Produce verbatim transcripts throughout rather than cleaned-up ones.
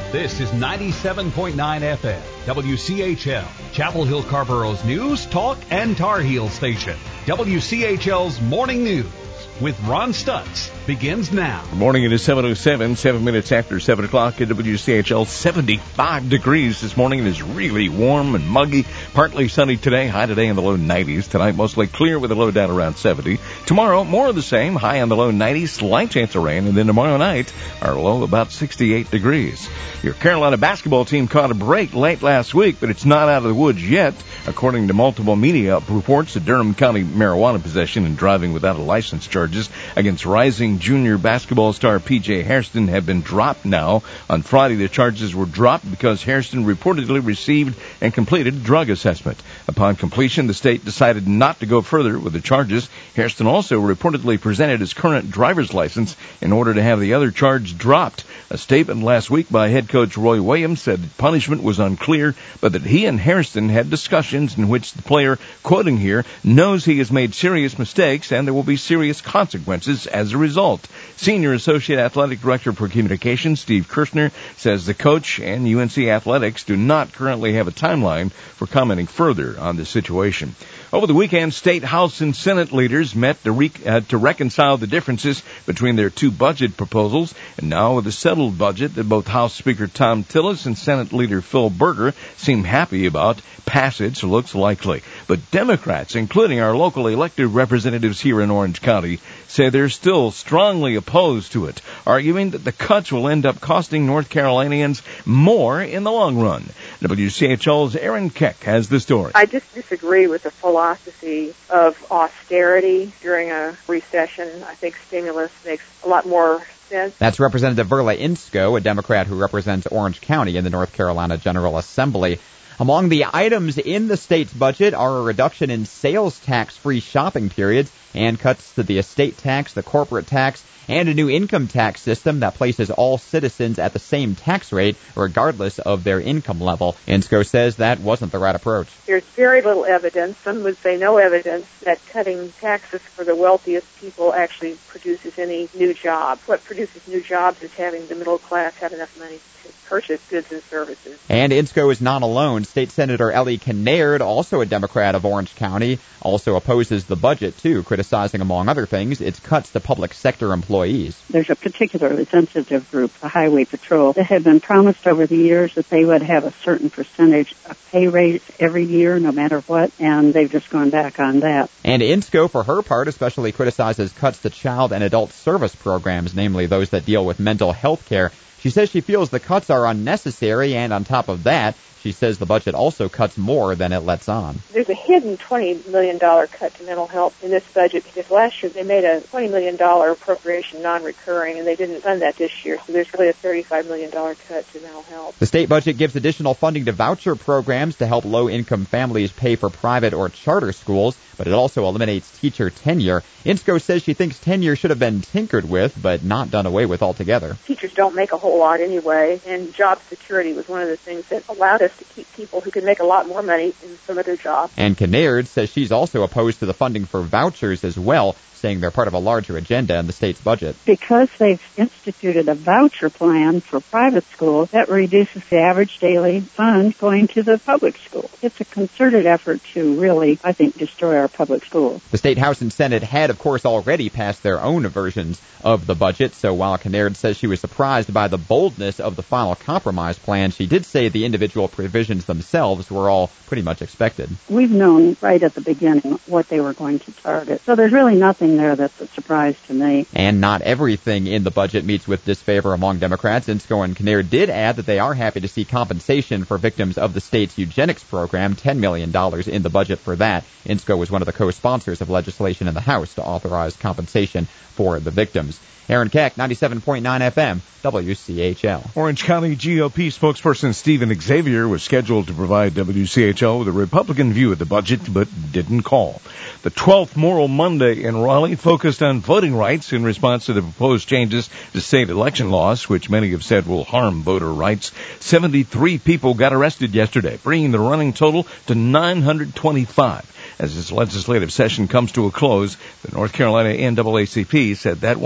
This is ninety-seven point nine F M, W C H L, Chapel Hill Carborough's news, talk, and Tar Heel station. W C H L's Morning News with Ron Stutz begins now. Good morning. It is seven oh seven, seven minutes after seven o'clock at W C H L. seventy-five degrees this morning. It is really warm and muggy. Partly sunny today. High today in the low nineties. Tonight mostly clear with a low down around seventy. Tomorrow more of the same. High in the low nineties. Slight chance of rain. And then tomorrow night our low about sixty-eight degrees. Your Carolina basketball team caught a break late last week, but it's not out of the woods yet. According to multiple media reports, the Durham County marijuana possession and driving without a license charges against rising junior basketball star P J Hairston have been dropped now. On Friday, the charges were dropped because Hairston reportedly received and completed a drug assessment. Upon completion, the state decided not to go further with the charges. Hairston also reportedly presented his current driver's license in order to have the other charge dropped. A statement last week by head coach Roy Williams said punishment was unclear, but that he and Hairston had discussions in which the player, quoting here, knows he has made serious mistakes and there will be serious consequences as a result. Senior Associate Athletic Director for Communications, Steve Kirshner, says the coach and U N C Athletics do not currently have a timeline for commenting further on the situation. Over the weekend, State House and Senate leaders met to, re- uh, to reconcile the differences between their two budget proposals. And now with a settled budget that both House Speaker Tom Tillis and Senate Leader Phil Berger seem happy about, passage looks likely. But Democrats, including our local elected representatives here in Orange County, say they're still strongly opposed to it, arguing that the cuts will end up costing North Carolinians more in the long run. W C H L's Aaron Keck has the story. I just disagree with the philosophy of austerity during a recession. I think stimulus makes a lot more sense. That's Representative Verla Insko, a Democrat who represents Orange County in the North Carolina General Assembly. Among the items in the state's budget are a reduction in sales tax-free shopping periods and cuts to the estate tax, the corporate tax, and a new income tax system that places all citizens at the same tax rate regardless of their income level. Insko says that wasn't the right approach. There's very little evidence, some would say no evidence, that cutting taxes for the wealthiest people actually produces any new jobs. What produces new jobs is having the middle class have enough money to purchase goods and services. And Insko is not alone. State Senator Ellie Kinnaird, also a Democrat of Orange County, also opposes the budget, too, criticizing, among other things, its cuts to public sector employees. There's a particularly sensitive group, the Highway Patrol, that had been promised over the years that they would have a certain percentage of pay raise every year, no matter what, and they've just gone back on that. And Insko, for her part, especially criticizes cuts to child and adult service programs, namely those that deal with mental health care. She says she feels the cuts are unnecessary, and on top of that, she says the budget also cuts more than it lets on. There's a hidden twenty million dollars cut to mental health in this budget because last year they made a twenty million dollars appropriation non-recurring, and they didn't fund that this year, so there's really a thirty-five million dollars cut to mental health. The state budget gives additional funding to voucher programs to help low-income families pay for private or charter schools, but it also eliminates teacher tenure. Insko says she thinks tenure should have been tinkered with, but not done away with altogether. Teachers don't make a whole lot anyway, and job security was one of the things that allowed us to keep people who could make a lot more money in some other jobs. And Kinnaird says she's also opposed to the funding for vouchers as well, saying they're part of a larger agenda in the state's budget. Because they've instituted a voucher plan for private schools, that reduces the average daily fund going to the public school. It's a concerted effort to really, I think, destroy our public schools. The State House and Senate had, of course, already passed their own versions of the budget, so while Kinnaird says she was surprised by the boldness of the final compromise plan, she did say the individual provisions themselves were all pretty much expected. We've known right at the beginning what they were going to target, so there's really nothing there that's a surprise to me. And not everything in the budget meets with disfavor among Democrats. Insko and Kinnaird did add that they are happy to see compensation for victims of the state's eugenics program, ten million dollars in the budget for that. Insko was one of the co-sponsors of legislation in the House to authorize compensation for the victims. Aaron Keck, ninety-seven point nine F M, W C H L. Orange County G O P spokesperson Stephen Xavier was scheduled to provide W C H L with a Republican view of the budget, but didn't call. The twelfth Moral Monday in Raleigh focused on voting rights in response to the proposed changes to state election laws, which many have said will harm voter rights. seventy-three people got arrested yesterday, bringing the running total to nine hundred twenty-five. As this legislative session comes to a close, the North Carolina N double A C P said that won't stop them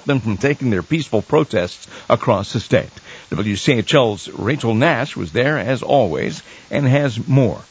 them from taking their peaceful protests across the state. W C H L's Rachel Nash was there, as always, and has more.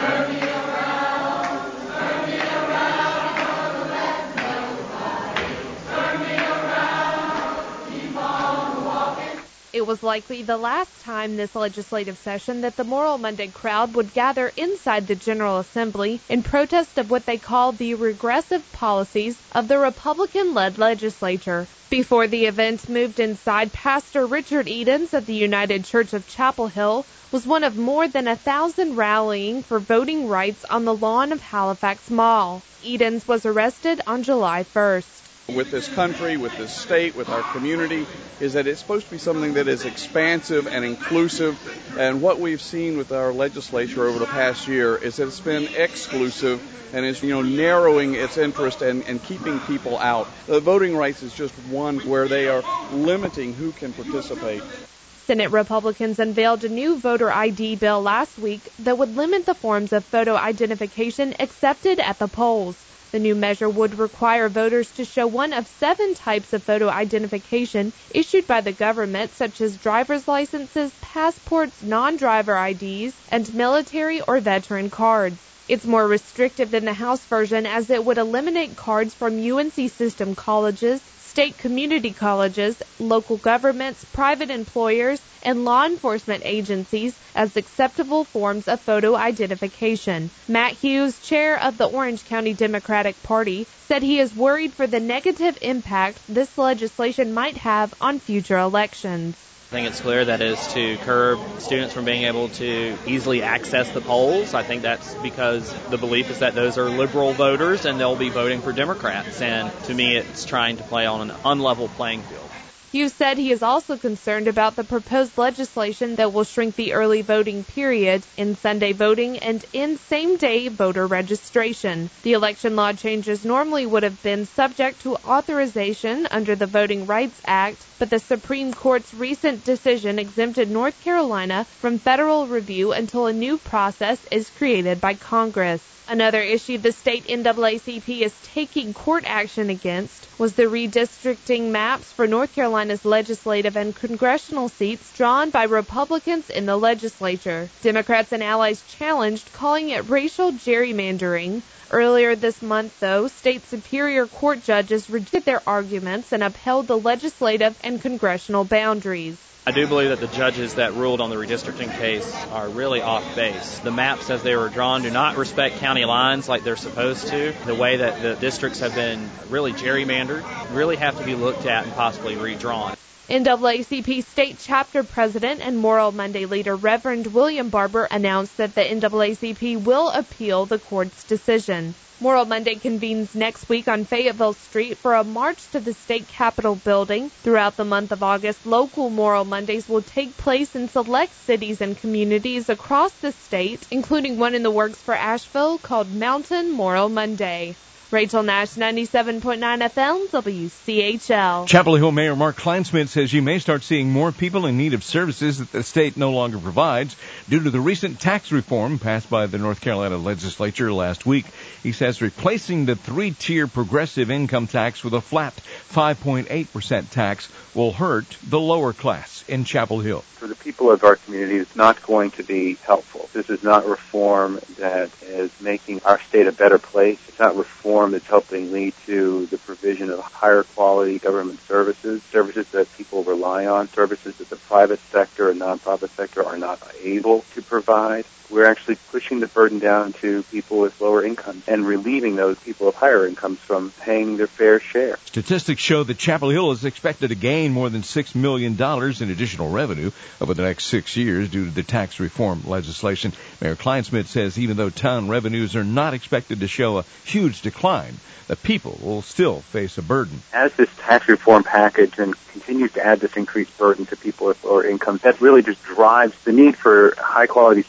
It was likely the last time this legislative session that the Moral Monday crowd would gather inside the General Assembly in protest of what they call the regressive policies of the Republican-led legislature. Before the event moved inside, Pastor Richard Edens of the United Church of Chapel Hill was one of more than a thousand rallying for voting rights on the lawn of Halifax Mall. Edens was arrested on July first. With this country, with this state, with our community, is that it's supposed to be something that is expansive and inclusive. And what we've seen with our legislature over the past year is that it's been exclusive and is, you know, narrowing its interest and, and keeping people out. The voting rights is just one where they are limiting who can participate. Senate Republicans unveiled a new voter I D bill last week that would limit the forms of photo identification accepted at the polls. The new measure would require voters to show one of seven types of photo identification issued by the government, such as driver's licenses, passports, non-driver I Ds, and military or veteran cards. It's more restrictive than the House version, as it would eliminate cards from U N C system colleges, state community colleges, local governments, private employers, and law enforcement agencies as acceptable forms of photo identification. Matt Hughes, chair of the Orange County Democratic Party, said he is worried for the negative impact this legislation might have on future elections. I think it's clear that it is to curb students from being able to easily access the polls. I think that's because the belief is that those are liberal voters and they'll be voting for Democrats. And to me, it's trying to play on an unlevel playing field. Hughes said he is also concerned about the proposed legislation that will shrink the early voting period in Sunday voting and in same-day voter registration. The election law changes normally would have been subject to authorization under the Voting Rights Act, but the Supreme Court's recent decision exempted North Carolina from federal review until a new process is created by Congress. Another issue the state N double A C P is taking court action against was the redistricting maps for North Carolina's legislative and congressional seats drawn by Republicans in the legislature. Democrats and allies challenged, calling it racial gerrymandering. Earlier this month, though, state Superior Court judges rejected their arguments and upheld the legislative and congressional boundaries. I do believe that the judges that ruled on the redistricting case are really off base. The maps as they were drawn do not respect county lines like they're supposed to. The way that the districts have been really gerrymandered really have to be looked at and possibly redrawn. N double A C P State Chapter President and Moral Monday leader Reverend William Barber announced that the N double A C P will appeal the court's decision. Moral Monday convenes next week on Fayetteville Street for a march to the state capitol building. Throughout the month of August, local Moral Mondays will take place in select cities and communities across the state, including one in the works for Asheville called Mountain Moral Monday. Rachel Nash, ninety-seven point nine F M, W C H L. Chapel Hill Mayor Mark Kleinsmith says you may start seeing more people in need of services that the state no longer provides due to the recent tax reform passed by the North Carolina legislature last week. He says replacing the three-tier progressive income tax with a flat five point eight percent tax will hurt the lower class in Chapel Hill. For the people of our community, it's not going to be helpful. This is not reform that is making our state a better place. It's not reform that's helping lead to the provision of higher quality government services, services that people rely on, services that the private sector and nonprofit sector are not able to provide. We're actually pushing the burden down to people with lower incomes and relieving those people of higher incomes from paying their fair share. Statistics show that Chapel Hill is expected to gain more than six million dollars in additional revenue over the next six years due to the tax reform legislation. Mayor Kleinsmith says even though town revenues are not expected to show a huge decline, the people will still face a burden. As this tax reform package and continues to add this increased burden to people with lower incomes, that really just drives the need for high-quality services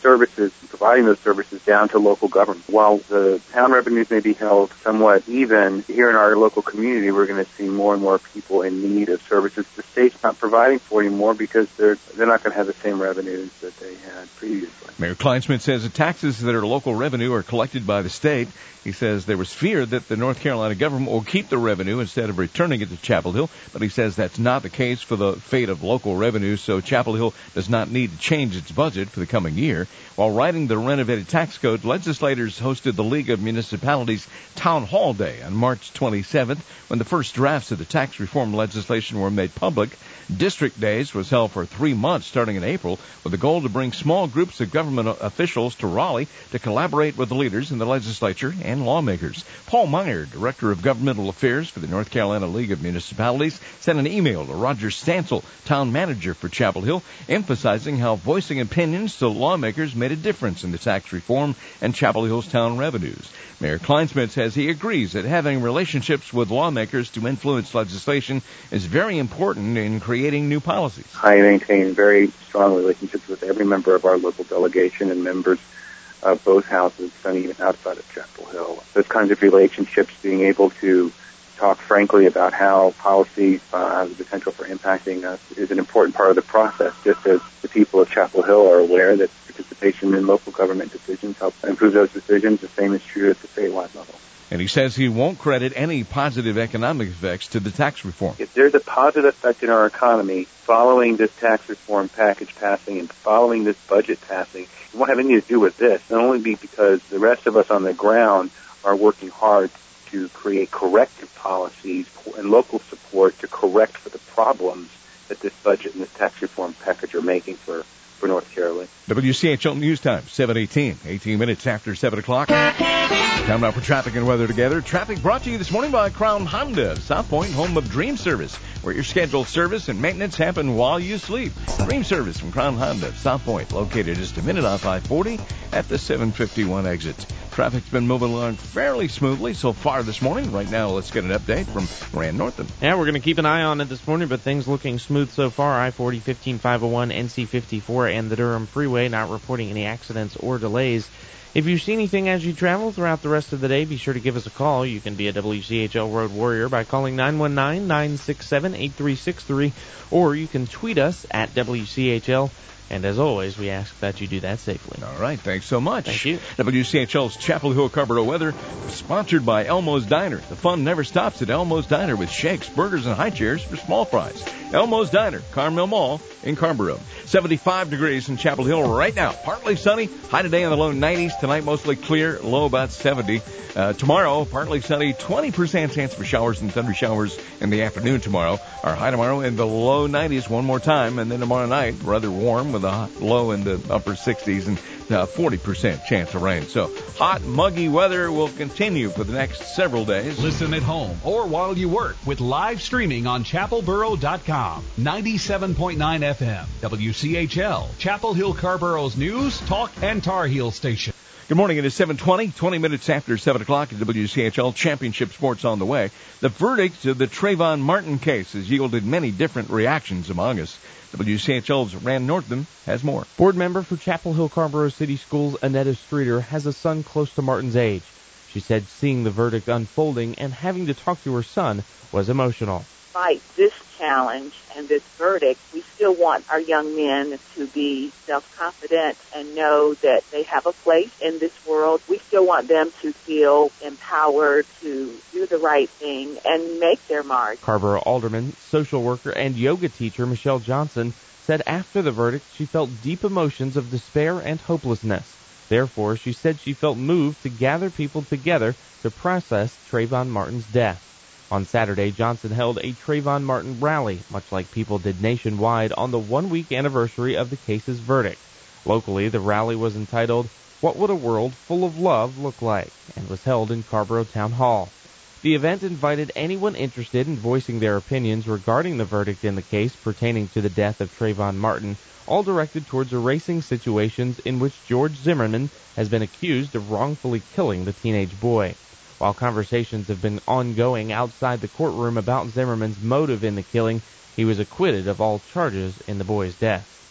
services, providing those services down to local government. While the town revenues may be held somewhat even, here in our local community, we're going to see more and more people in need of services the state's not providing for anymore because they're they're not going to have the same revenues that they had previously. Mayor Kleinsmith says the taxes that are local revenue are collected by the state. He says there was fear that the North Carolina government will keep the revenue instead of returning it to Chapel Hill, but he says that's not the case for the fate of local revenue, so Chapel Hill does not need to change its budget for the coming year. While writing the renovated tax code, legislators hosted the League of Municipalities Town Hall Day on March twenty-seventh when the first drafts of the tax reform legislation were made public. District Days was held for three months starting in April with the goal to bring small groups of government officials to Raleigh to collaborate with the leaders in the legislature and lawmakers. Paul Meyer, Director of Governmental Affairs for the North Carolina League of Municipalities, sent an email to Roger Stansel, Town Manager for Chapel Hill, emphasizing how voicing opinions to lawmakers made a difference in the tax reform and Chapel Hill's town revenues. Mayor Kleinsmith says he agrees that having relationships with lawmakers to influence legislation is very important in creating new policies. I maintain very strong relationships with every member of our local delegation and members of both houses, and even outside of Chapel Hill. Those kinds of relationships, being able to talk frankly about how policy uh, has the potential for impacting us, is an important part of the process, just as the people of Chapel Hill are aware that participation in local government decisions helps improve those decisions. The same is true at the statewide level. And he says he won't credit any positive economic effects to the tax reform. If there's a positive effect in our economy following this tax reform package passing and following this budget passing, it won't have anything to do with this. It'll only be because the rest of us on the ground are working hard to create corrective policies and local support to correct for the problems that this budget and this tax reform package are making for, for North Carolina. W C H L News Time, seven eighteen, eighteen minutes after seven o'clock. Time now for traffic and weather together. Traffic brought to you this morning by Crown Honda, South Point, home of Dream Service, where your scheduled service and maintenance happen while you sleep. Dream Service from Crown Honda, South Point, located just a minute off I forty at the seven fifty-one exit. Traffic's been moving along fairly smoothly so far this morning. Right now, let's get an update from Rand Northam. Yeah, we're going to keep an eye on it this morning, but things looking smooth so far. I forty, fifteen five oh one, N C fifty-four, and the Durham Freeway not reporting any accidents or delays. If you see anything as you travel throughout the rest of the day, be sure to give us a call. You can be a W C H L Road Warrior by calling nine one nine, nine six seven, eight three six three, or you can tweet us at W C H L. And as always, we ask that you do that safely. All right, thanks so much. Thank you. W C H L's Chapel Hill Carrboro weather, sponsored by Elmo's Diner. The fun never stops at Elmo's Diner with shakes, burgers, and high chairs for small fries. Elmo's Diner, Carmel Mall in Carrboro. seventy-five degrees in Chapel Hill right now. Partly sunny, high today in the low nineties. Tonight, mostly clear, low about seventy. Uh, tomorrow, partly sunny, twenty percent chance for showers and thunder showers in the afternoon tomorrow. Our high tomorrow in the low nineties one more time, and then tomorrow night, rather warm with a low in the upper sixties and uh, forty percent chance of rain. So hot, muggy weather will continue for the next several days. Listen at home or while you work with live streaming on chapel boro dot com. ninety-seven point nine F M, W C H L, Chapel Hill Carrboro's news, talk, and Tar Heel station. Good morning. It is seven twenty, twenty minutes after seven o'clock at W C H L. Championship Sports on the way. The verdict of the Trayvon Martin case has yielded many different reactions among us. W C H L's Rand Northam has more. Board member for Chapel Hill Carrboro City Schools, Annetta Streeter, has a son close to Martin's age. She said seeing the verdict unfolding and having to talk to her son was emotional. Despite this challenge and this verdict, we still want our young men to be self-confident and know that they have a place in this world. We still want them to feel empowered to do the right thing and make their mark. Carrboro alderman, social worker, and yoga teacher Michelle Johnson said after the verdict she felt deep emotions of despair and hopelessness. Therefore, she said she felt moved to gather people together to process Trayvon Martin's death. On Saturday, Johnson held a Trayvon Martin rally, much like people did nationwide, on the one-week anniversary of the case's verdict. Locally, the rally was entitled, "What Would a World Full of Love Look Like?" and was held in Carrboro Town Hall. The event invited anyone interested in voicing their opinions regarding the verdict in the case pertaining to the death of Trayvon Martin, all directed towards erasing situations in which George Zimmerman has been accused of wrongfully killing the teenage boy. While conversations have been ongoing outside the courtroom about Zimmerman's motive in the killing, he was acquitted of all charges in the boy's death.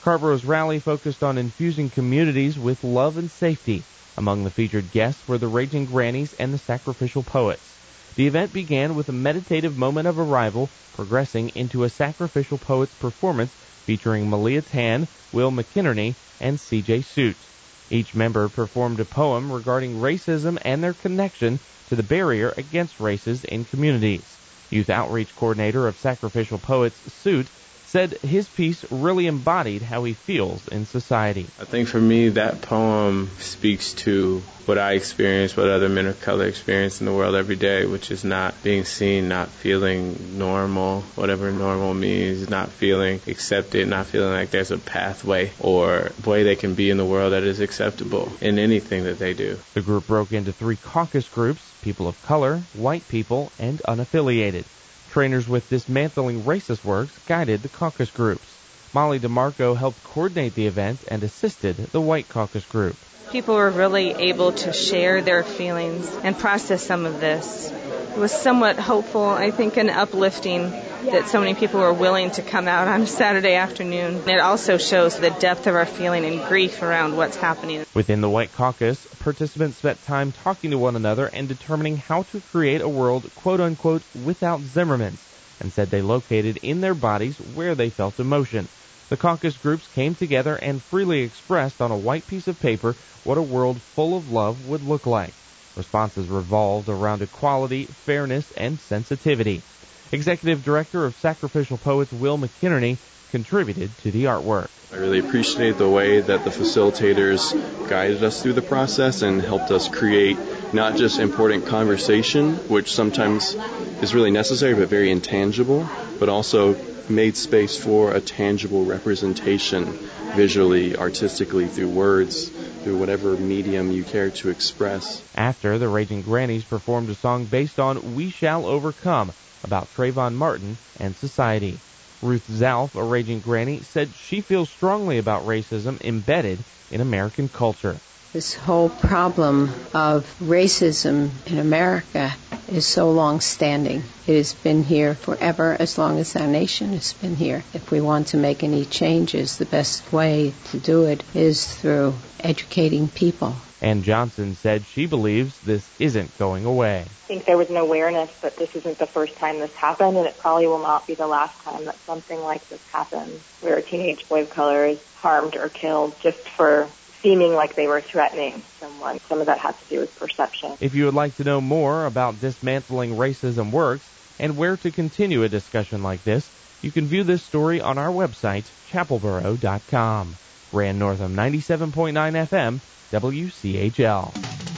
Carborough's rally focused on infusing communities with love and safety. Among the featured guests were the Raging Grannies and the Sacrificial Poets. The event began with a meditative moment of arrival, progressing into a Sacrificial Poets performance featuring Malia Tan, Will McInerney, and C J Suit. Each member performed a poem regarding racism and their connection to the barrier against races in communities. Youth Outreach Coordinator of Sacrificial Poets, Suit, said his piece really embodied how he feels in society. I think for me that poem speaks to what I experience, what other men of color experience in the world every day, which is not being seen, not feeling normal, whatever normal means, not feeling accepted, not feeling like there's a pathway or way they can be in the world that is acceptable in anything that they do. The group broke into three caucus groups: people of color, white people, and unaffiliated. Trainers with Dismantling Racist Works guided the caucus groups. Molly DeMarco helped coordinate the event and assisted the white caucus group. People were really able to share their feelings and process some of this. It was somewhat hopeful, I think, and uplifting that so many people were willing to come out on a Saturday afternoon. It also shows the depth of our feeling and grief around what's happening. Within the White Caucus, participants spent time talking to one another and determining how to create a world, quote-unquote, without Zimmermans, and said they located in their bodies where they felt emotion. The caucus groups came together and freely expressed on a white piece of paper what a world full of love would look like. Responses revolved around equality, fairness, and sensitivity. Executive Director of Sacrificial Poets, Will McInerney, contributed to the artwork. I really appreciate the way that the facilitators guided us through the process and helped us create not just important conversation, which sometimes is really necessary but very intangible, but also made space for a tangible representation visually, artistically, through words, through whatever medium you care to express. After, the Raging Grannies performed a song based on We Shall Overcome, about Trayvon Martin and society. Ruth Zalf, a Raging Granny, said she feels strongly about racism embedded in American culture. This whole problem of racism in America is so long-standing. It has been here forever, as long as our nation has been here. If we want to make any changes, the best way to do it is through educating people. Ann Johnson said she believes this isn't going away. I think there was an awareness that this isn't the first time this happened, and it probably will not be the last time that something like this happens, where a teenage boy of color is harmed or killed just for seeming like they were threatening someone. Some of that has to do with perception. If you would like to know more about Dismantling Racism Works and where to continue a discussion like this, you can view this story on our website, chapel boro dot com. Rand Northam, ninety-seven point nine F M, W C H L.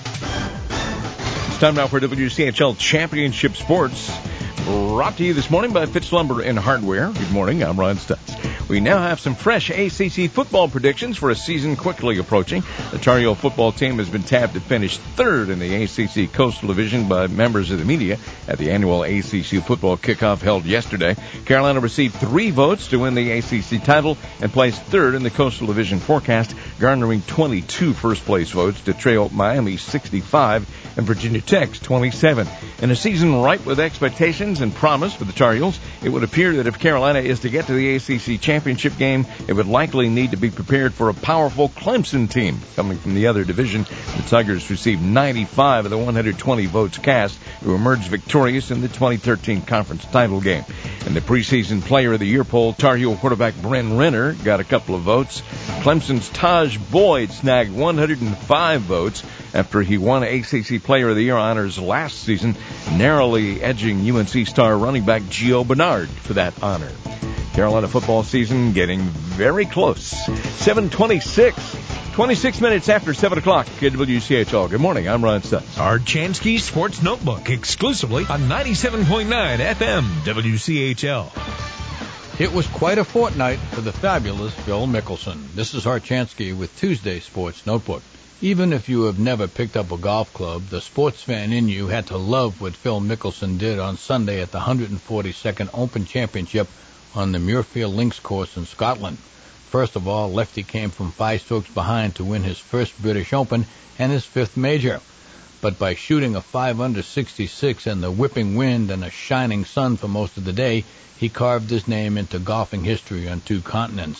It's time now for W C H L Championship Sports, brought to you this morning by Fitz Lumber and Hardware. Good morning, I'm Ron Stutz. We now have some fresh A C C football predictions for a season quickly approaching. The Tar Heel football team has been tapped to finish third in the A C C Coastal Division by members of the media at the annual A C C football kickoff held yesterday. Carolina received three votes to win the A C C title and placed third in the Coastal Division forecast, garnering twenty-two first-place votes to trail Miami sixty-five and Virginia Tech's twenty-seven. In a season ripe with expectations and promise for the Tar Heels, it would appear that if Carolina is to get to the A C C championship game, it would likely need to be prepared for a powerful Clemson team. Coming from the other division, the Tigers received ninety-five of the one hundred twenty votes cast to emerge victorious in the twenty thirteen conference title game. In the preseason Player of the Year poll, Tar Heel quarterback Brent Renner got a couple of votes. Clemson's Taj Boyd snagged one hundred five votes after he won A C C Player of the Year honors last season, narrowly edging U N C star running back Gio Bernard for that honor. Carolina football season getting very close. seven twenty-six, twenty-six minutes after seven o'clock at W C H L. Good morning, I'm Ron Stutz. Our Chansky Sports Notebook, exclusively on ninety-seven point nine F M W C H L. It was quite a fortnight for the fabulous Phil Mickelson. This is Harchansky with Tuesday Sports Notebook. Even if you have never picked up a golf club, the sports fan in you had to love what Phil Mickelson did on Sunday at the one hundred forty-second Open Championship on the Muirfield Links course in Scotland. First of all, Lefty came from five strokes behind to win his first British Open and his fifth major. But by shooting a five under sixty-six in the whipping wind and a shining sun for most of the day, he carved his name into golfing history on two continents.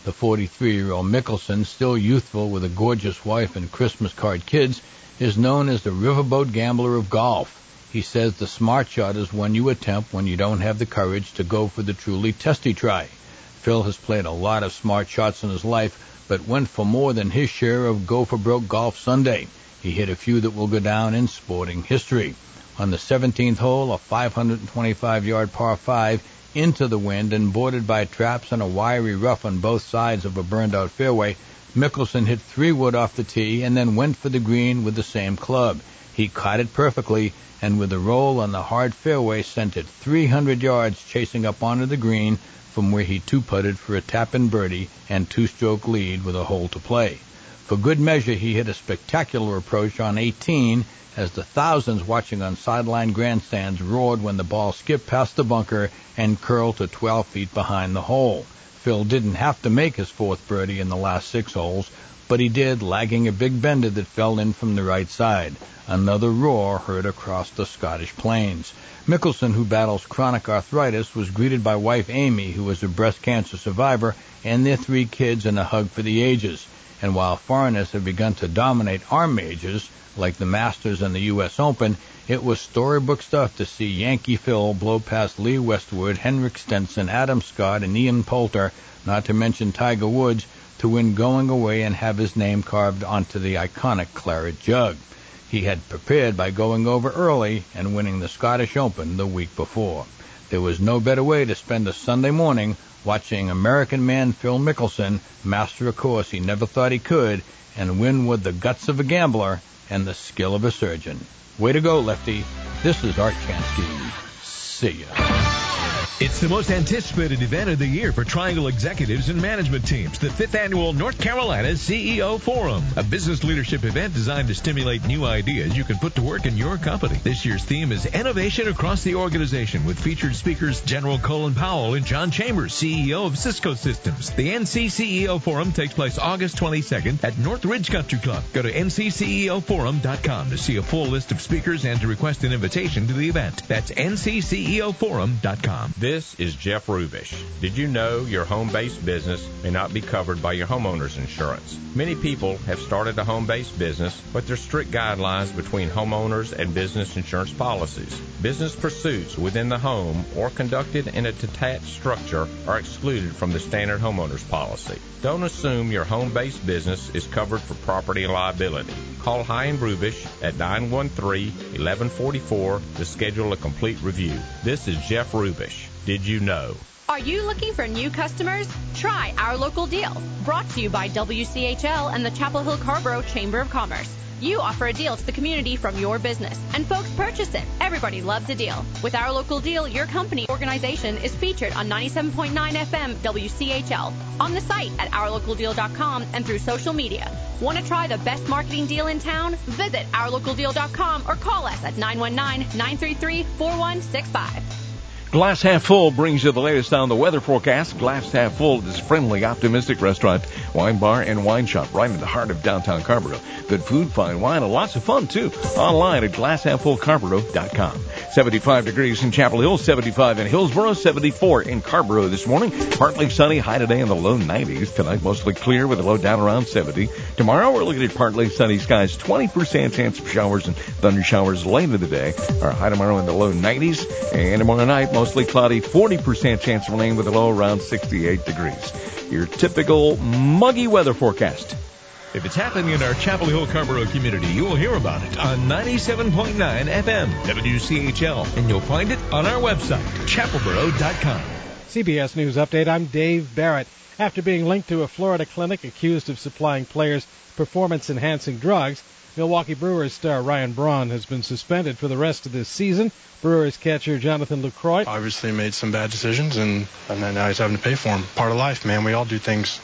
The forty-three-year-old Mickelson, still youthful with a gorgeous wife and Christmas card kids, is known as the riverboat gambler of golf. He says the smart shot is one you attempt when you don't have the courage to go for the truly testy try. Phil has played a lot of smart shots in his life, but went for more than his share of go-for-broke golf Sunday. He hit a few that will go down in sporting history. On the seventeenth hole, a five hundred twenty-five yard par five, into the wind and bordered by traps and a wiry rough on both sides of a burned-out fairway, Mickelson hit three wood off the tee and then went for the green with the same club. He caught it perfectly, and with a roll on the hard fairway sent it three hundred yards chasing up onto the green, from where he two-putted for a tap-in birdie and two-stroke lead with a hole to play. For good measure, he hit a spectacular approach on eighteen, as the thousands watching on sideline grandstands roared when the ball skipped past the bunker and curled to twelve feet behind the hole. Phil didn't have to make his fourth birdie in the last six holes, but he did, lagging a big bender that fell in from the right side. Another roar heard across the Scottish plains. Mickelson, who battles chronic arthritis, was greeted by wife Amy, who is a breast cancer survivor, and their three kids in a hug for the ages. And while foreigners have begun to dominate our majors, like the Masters and the U S Open, it was storybook stuff to see Yankee Phil blow past Lee Westwood, Henrik Stenson, Adam Scott, and Ian Poulter, not to mention Tiger Woods, to win going away and have his name carved onto the iconic claret jug. He had prepared by going over early and winning the Scottish Open the week before. There was no better way to spend a Sunday morning watching American man Phil Mickelson master a course he never thought he could and win with the guts of a gambler and the skill of a surgeon. Way to go, Lefty. This is Art Chansky. See ya. It's the most anticipated event of the year for Triangle executives and management teams, the fifth Annual North Carolina C E O Forum, a business leadership event designed to stimulate new ideas you can put to work in your company. This year's theme is Innovation Across the Organization, with featured speakers General Colin Powell and John Chambers, C E O of Cisco Systems. The N C C E O Forum takes place August twenty-second at North Ridge Country Club. Go to N C C E O forum dot com to see a full list of speakers and to request an invitation to the event. That's N C C E O forum dot com. This is Jeff Rubish. Did you know your home-based business may not be covered by your homeowner's insurance? Many people have started a home-based business, but there are strict guidelines between homeowners and business insurance policies. Business pursuits within the home or conducted in a detached structure are excluded from the standard homeowner's policy. Don't assume your home-based business is covered for property and liability. Call High and Rubish at nine one three, one one four four to schedule a complete review. This is Jeff Rubish. Did you know? Are you looking for new customers? Try Our Local Deal. Brought to you by W C H L and the Chapel Hill Carrboro Chamber of Commerce. You offer a deal to the community from your business, and folks purchase it. Everybody loves a deal. With Our Local Deal, your company organization is featured on ninety-seven point nine F M W C H L, on the site at our local deal dot com, and through social media. Want to try the best marketing deal in town? Visit our local deal dot com or call us at nine one nine, nine three three, four one six five. Glass Half Full brings you the latest on the weather forecast. Glass Half Full is friendly, optimistic restaurant, wine bar, and wine shop right in the heart of downtown Carrboro. Good food, fine wine, and lots of fun, too. Online at glass half full carrboro dot com. seventy-five degrees in Chapel Hill, seventy-five in Hillsboro, seventy-four in Carrboro this morning. Partly sunny, high today in the low nineties. Tonight, mostly clear with a low down around seventy. Tomorrow, we're looking at partly sunny skies, twenty percent chance of showers and thunder showers late in the day. Our high tomorrow in the low nineties. And tomorrow night, mostly cloudy, forty percent chance of rain with a low around sixty-eight degrees. Your typical muggy weather forecast. If it's happening in our Chapel Hill Carrboro community, you will hear about it on ninety-seven point nine F M W C H L, and you'll find it on our website, chapel boro dot com. C B S News Update, I'm Dave Barrett. After being linked to a Florida clinic accused of supplying players performance-enhancing drugs, Milwaukee Brewers star Ryan Braun has been suspended for the rest of this season. Brewers catcher Jonathan Lucroy obviously made some bad decisions, and, and then now he's having to pay for them. Part of life, man. We all do things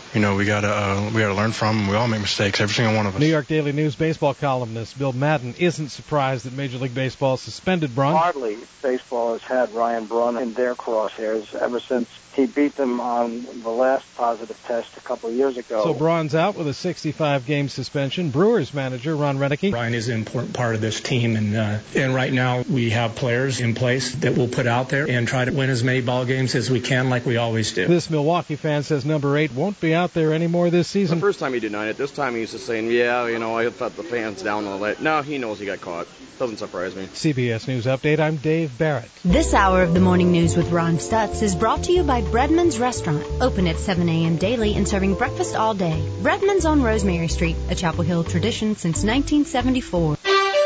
you know, we gotta uh, we gotta learn from them. We all make mistakes, every single one of us. New York Daily News baseball columnist Bill Madden isn't surprised that Major League Baseball suspended Braun. Hardly baseball has had Ryan Braun in their crosshairs ever since he beat them on the last positive test a couple of years ago. So Braun's out with a sixty-five game suspension. Brewers manager Ron Renneke. Brian is an important part of this team, and uh, and right now we have players in place that we'll put out there and try to win as many ball games as we can, like we always do. This Milwaukee fan says number eight won't be out there anymore this season. The first time he denied it. This time he's just saying, yeah, you know, I let the fans down a little. No, he knows he got caught. Doesn't surprise me. C B S News Update, I'm Dave Barrett. This hour of the Morning News with Ron Stutz is brought to you by Breadman's Restaurant, open at seven a.m. daily and serving breakfast all day. Breadman's on Rosemary Street, a Chapel Hill tradition since nineteen seventy-four.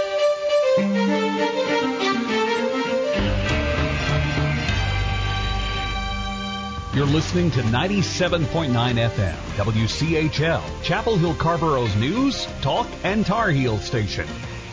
You're listening to ninety-seven point nine F M, W C H L, Chapel Hill Carborough's news, talk, and Tar Heel station.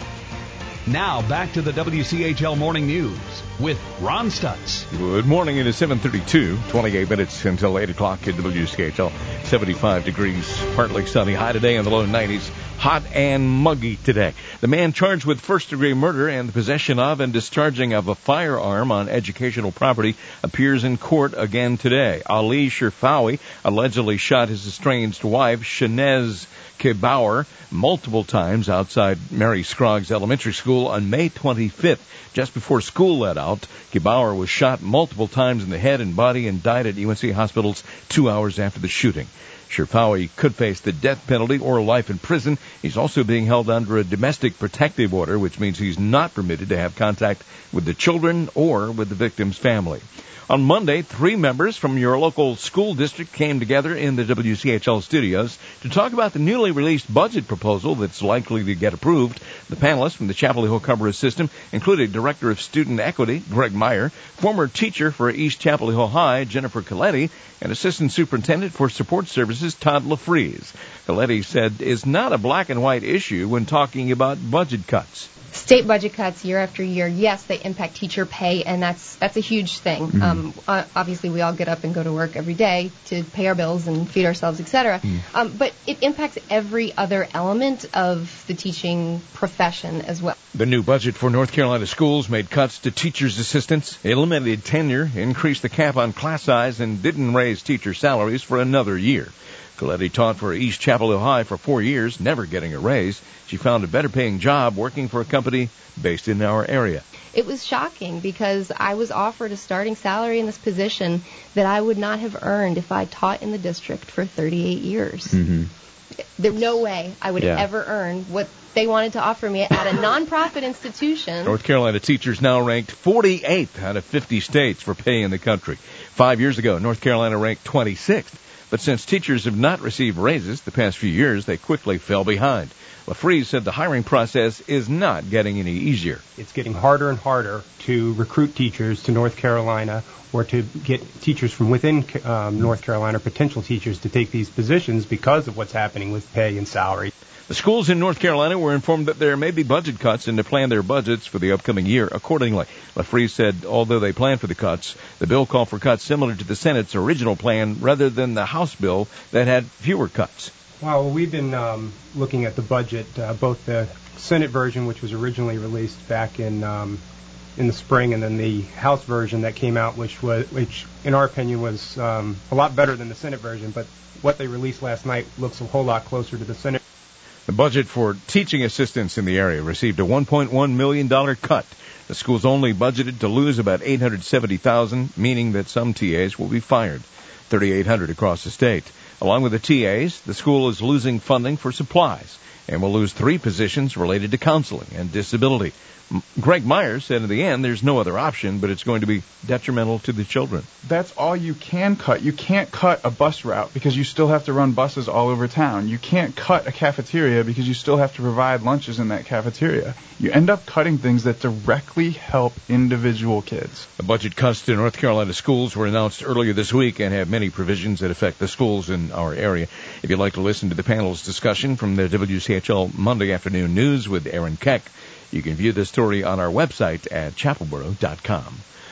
Now back to the W C H L Morning News with Ron Stutz. Good morning. It is seven thirty-two, twenty-eight minutes until eight o'clock at W C H L. seventy-five degrees, partly sunny, high today in the low nineties. Hot and muggy today. The man charged with first-degree murder and the possession of and discharging of a firearm on educational property appears in court again today. Ali Sherfawi allegedly shot his estranged wife, Shanez Kebauer, multiple times outside Mary Scroggs Elementary School on May twenty-fifth. Just before school let out, Kebauer was shot multiple times in the head and body and died at U N C hospitals two hours after the shooting. Sherfawi could face the death penalty or life in prison. He's also being held under a domestic protective order, which means he's not permitted to have contact with the children or with the victim's family. On Monday, three members from your local school district came together in the W C H L studios to talk about the newly released budget proposal that's likely to get approved. The panelists from the Chapel Hill Carrboro system included Director of Student Equity, Greg Meyer, former teacher for East Chapel Hill High, Jennifer Coletti, and Assistant Superintendent for Support Services, Todd LaFries. Coletti said it's not a black and white issue when talking about budget cuts. State budget cuts year after year, yes, they impact teacher pay, and that's that's a huge thing. Mm-hmm. Um, uh, obviously, we all get up and go to work every day to pay our bills and feed ourselves, et cetera. Mm-hmm. Um, but it impacts every other element of the teaching profession as well. The new budget for North Carolina schools made cuts to teachers' assistants, eliminated tenure, increased the cap on class size, and didn't raise teacher salaries for another year. Coletti taught for East Chapel Hill High for four years, never getting a raise. She found a better-paying job working for a company based in our area. It was shocking because I was offered a starting salary in this position that I would not have earned if I taught in the district for thirty-eight years. Mm-hmm. There's no way I would yeah. ever earn what they wanted to offer me at a nonprofit institution. North Carolina teachers now ranked forty-eighth out of fifty states for pay in the country. Five years ago, North Carolina ranked twenty-sixth. But since teachers have not received raises the past few years, they quickly fell behind. LaFries said the hiring process is not getting any easier. It's getting harder and harder to recruit teachers to North Carolina or to get teachers from within um, North Carolina, potential teachers, to take these positions because of what's happening with pay and salary. The schools in North Carolina were informed that there may be budget cuts and to plan their budgets for the upcoming year accordingly. LaFries said although they plan for the cuts, the bill called for cuts similar to the Senate's original plan rather than the House bill that had fewer cuts. Well, we've been um, looking at the budget, uh, both the Senate version, which was originally released back in um, in the spring, and then the House version that came out, which was, which in our opinion was um, a lot better than the Senate version. But what they released last night looks a whole lot closer to the Senate. The budget for teaching assistants in the area received a one point one million dollars cut. The school's only budgeted to lose about eight hundred seventy thousand dollars, meaning that some T As will be fired, thirty-eight hundred across the state. Along with the T As, the school is losing funding for supplies and will lose three positions related to counseling and disability. Greg Meyer said in the end there's no other option, but it's going to be detrimental to the children. That's all you can cut. You can't cut a bus route because you still have to run buses all over town. You can't cut a cafeteria because you still have to provide lunches in that cafeteria. You end up cutting things that directly help individual kids. The budget cuts to North Carolina schools were announced earlier this week and have many provisions that affect the schools in our area. If you'd like to listen to the panel's discussion from the W C H L Monday Afternoon News with Aaron Keck, you can view this story on our website at chapelboro dot com.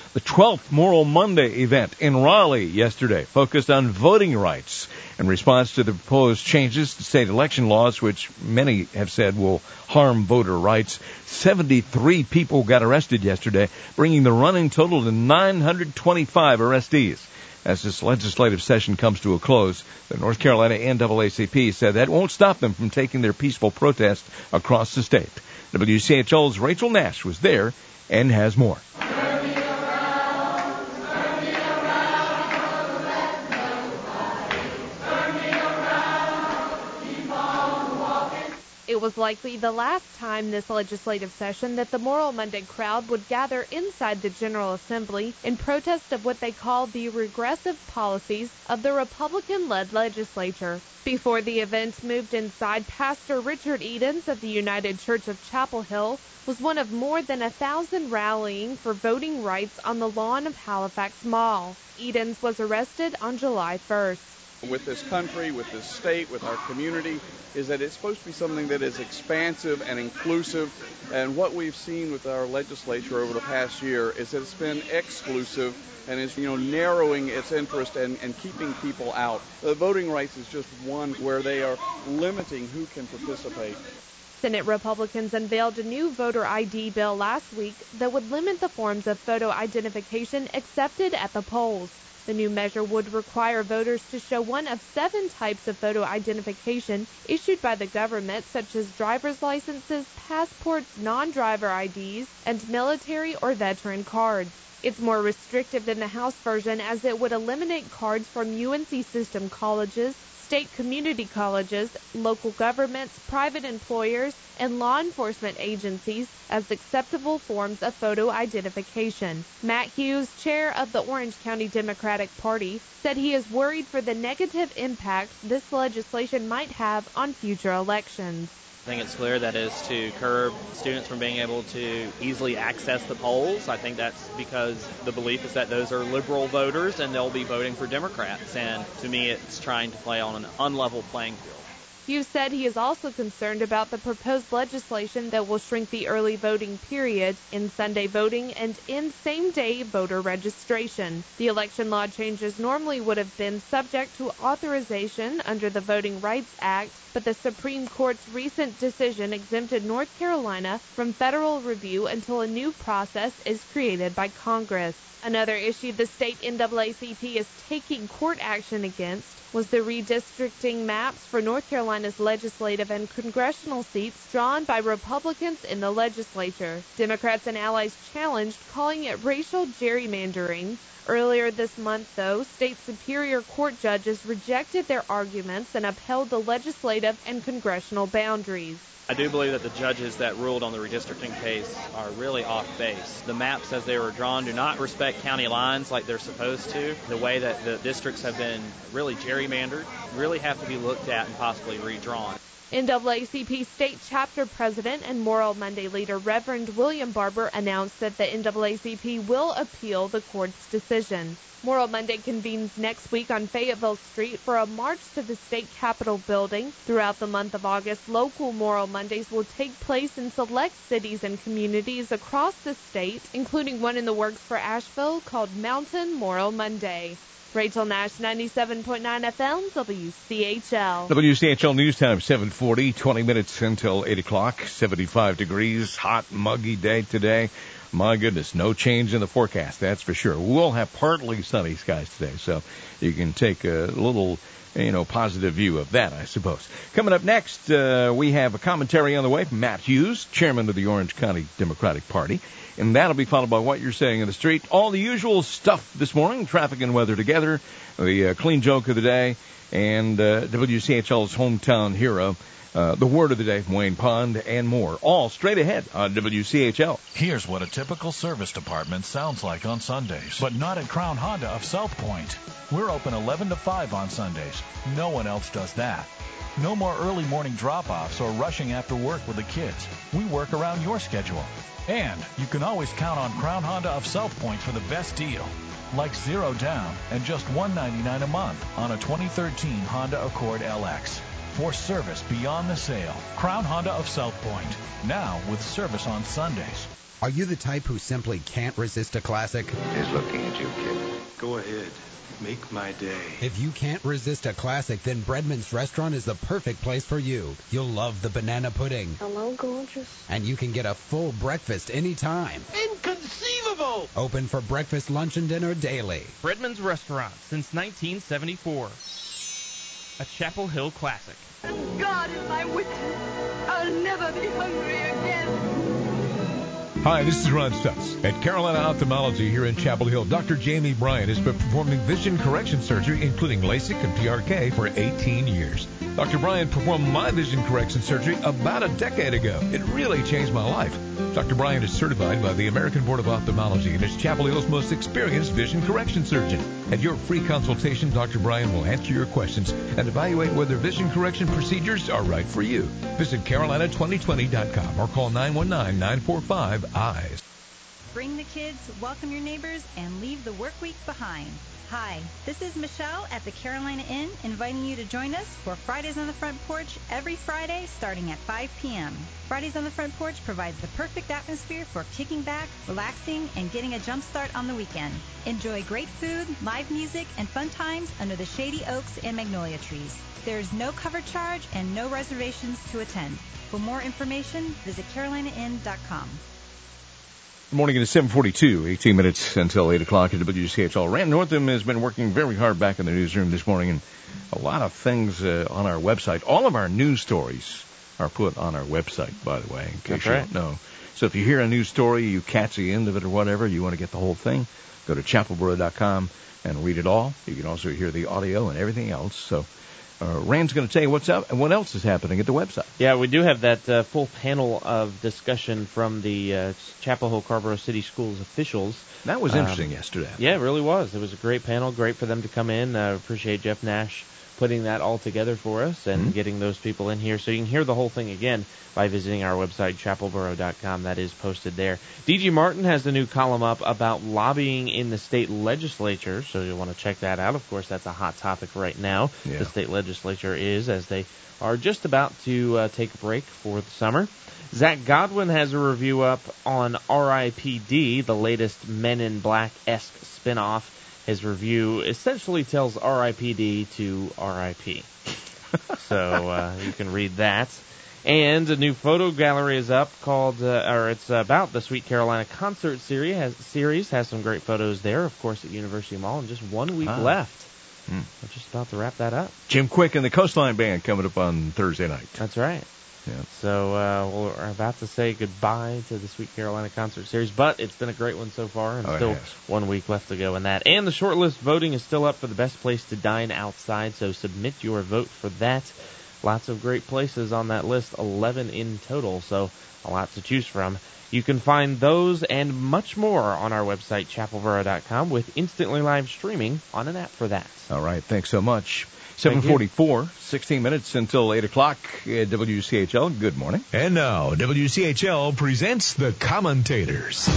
The twelfth Moral Monday event in Raleigh yesterday focused on voting rights in response to the proposed changes to state election laws, which many have said will harm voter rights. seventy-three people got arrested yesterday, bringing the running total to nine hundred twenty-five arrestees. As this legislative session comes to a close, the North Carolina N double A C P said that won't stop them from taking their peaceful protest across the state. W C H L's Rachel Nash was there and has more. It was likely the last time this legislative session that the Moral Monday crowd would gather inside the General Assembly in protest of what they call the regressive policies of the Republican-led legislature. Before the event moved inside, Pastor Richard Edens of the United Church of Chapel Hill was one of more than a thousand rallying for voting rights on the lawn of Halifax Mall. Edens was arrested on July first. With this country, with this state, with our community, is that it's supposed to be something that is expansive and inclusive. And what we've seen with our legislature over the past year is that it's been exclusive and is, you know, narrowing its interest and, and keeping people out. The voting rights is just one where they are limiting who can participate. Senate Republicans unveiled a new voter I D bill last week that would limit the forms of photo identification accepted at the polls. The new measure would require voters to show one of seven types of photo identification issued by the government, such as driver's licenses, passports, non-driver I Ds, and military or veteran cards. It's more restrictive than the House version, as it would eliminate cards from U N C system colleges, state community colleges, local governments, private employers, and law enforcement agencies as acceptable forms of photo identification. Matt Hughes, chair of the Orange County Democratic Party, said he is worried for the negative impact this legislation might have on future elections. I think it's clear that is to curb students from being able to easily access the polls. I think that's because the belief is that those are liberal voters and they'll be voting for Democrats. And to me, it's trying to play on an unlevel playing field. Hughes said he is also concerned about the proposed legislation that will shrink the early voting period, in Sunday voting, and in same-day voter registration. The election law changes normally would have been subject to authorization under the Voting Rights Act, but the Supreme Court's recent decision exempted North Carolina from federal review until a new process is created by Congress. Another issue the state N double A C P is taking court action against was the redistricting maps for North Carolina's legislative and congressional seats drawn by Republicans in the legislature. Democrats and allies challenged, calling it racial gerrymandering. Earlier this month, though, state Superior Court judges rejected their arguments and upheld the legislative and congressional boundaries. I do believe that the judges that ruled on the redistricting case are really off base. The maps as they were drawn do not respect county lines like they're supposed to. The way that the districts have been really gerrymandered really have to be looked at and possibly redrawn. N double A C P State Chapter President and Moral Monday leader Reverend William Barber announced that the N double A C P will appeal the court's decision. Moral Monday convenes next week on Fayetteville Street for a march to the state capitol building. Throughout the month of August, local Moral Mondays will take place in select cities and communities across the state, including one in the works for Asheville called Mountain Moral Monday. Rachel Nash, ninety-seven point nine F M, W C H L. W C H L News Time, seven forty, twenty minutes until eight o'clock, seventy-five degrees, hot, muggy day today. My goodness, no change in the forecast, that's for sure. We'll have partly sunny skies today, so you can take a little, you know, positive view of that, I suppose. Coming up next, uh, we have a commentary on the way from Matt Hughes, chairman of the Orange County Democratic Party. And that'll be followed by what you're saying in the street. All the usual stuff this morning, traffic and weather together, the uh, clean joke of the day, and uh, W C H L's hometown hero, uh, the word of the day from Wayne Pond, and more. All straight ahead on W C H L. Here's what a typical service department sounds like on Sundays, but not at Crown Honda of South Point. We're open eleven to five on Sundays. No one else does that. No more early morning drop-offs or rushing after work with the kids. We work around your schedule. And you can always count on Crown Honda of South Point for the best deal, like zero down and just one hundred ninety-nine dollars a month on a twenty thirteen Honda Accord L X. For service beyond the sale, Crown Honda of South Point, now with service on Sundays. Are you the type who simply can't resist a classic? He's looking at you, kid. Go ahead. Make my day. If you can't resist a classic, then Breadman's Restaurant is the perfect place for you. You'll love the banana pudding. Hello, gorgeous. And you can get a full breakfast anytime. Inconceivable! Open for breakfast, lunch, and dinner daily. Breadman's Restaurant since nineteen seventy-four. A Chapel Hill classic. And God is my witness. I'll never be hungry again. Hi, this is Ron Stutz. At Carolina Ophthalmology here in Chapel Hill, Doctor Jamie Bryan has been performing vision correction surgery, including LASIK and P R K, for eighteen years. Doctor Bryan performed my vision correction surgery about a decade ago. It really changed my life. Doctor Bryan is certified by the American Board of Ophthalmology and is Chapel Hill's most experienced vision correction surgeon. At your free consultation, Doctor Bryan will answer your questions and evaluate whether vision correction procedures are right for you. Visit Carolina twenty twenty dot com or call nine one nine, nine four five, eyes. Bring the kids, welcome your neighbors, and leave the work week behind. Hi, this is Michelle at the Carolina Inn, inviting you to join us for Fridays on the Front Porch every Friday starting at five p.m. Fridays on the Front Porch provides the perfect atmosphere for kicking back, relaxing, and getting a jump start on the weekend. Enjoy great food, live music, and fun times under the shady oaks and magnolia trees. There is no cover charge and no reservations to attend. For more information, visit carolina inn dot com. Good morning. It is seven forty-two, eighteen minutes until eight o'clock at W C H L. Rand Northam has been working very hard back in the newsroom this morning, and a lot of things uh, on our website. All of our news stories are put on our website, by the way, in case That's you right. don't know. So if you hear a news story, you catch the end of it or whatever, you want to get the whole thing, go to chapel borough dot com and read it all. You can also hear the audio and everything else. So Uh, Rand's going to tell you what's up and what else is happening at the website. Yeah, we do have that uh, full panel of discussion from the uh, Chapel Hill Carrboro City Schools officials. That was interesting um, yesterday. Yeah, it really was. It was a great panel, great for them to come in. I uh, appreciate Jeff Nash putting that all together for us and mm-hmm. getting those people in here. So you can hear the whole thing again by visiting our website, chapel borough dot com. That is posted there. D G Martin has a new column up about lobbying in the state legislature, so you'll want to check that out. Of course, that's a hot topic right now. Yeah. The state legislature is, as they are just about to uh, take a break for the summer. Zach Godwin has a review up on R I P D, the latest Men in Black-esque spinoff. His review essentially tells R I P D to R I P So uh, you can read that. And a new photo gallery is up called, uh, or it's about the Sweet Carolina concert series. Has, series has some great photos there, of course, at University Mall. And just one week ah. left. Hmm. We're just about to wrap that up. Jim Quick and the Coastline Band coming up on Thursday night. That's right. Yeah. So uh, we're about to say goodbye to the Sweet Carolina concert series, but it's been a great one so far, and oh, still one week left to go in that. And the shortlist voting is still up for the best place to dine outside, so submit your vote for that. Lots of great places on that list, eleven in total, so a lot to choose from. You can find those and much more on our website, chapel borough dot com, with instantly live streaming on an app for that. All right, thanks so much. seven forty-four, sixteen minutes until eight o'clock at W C H L. Good morning. And now, W C H L presents the commentators.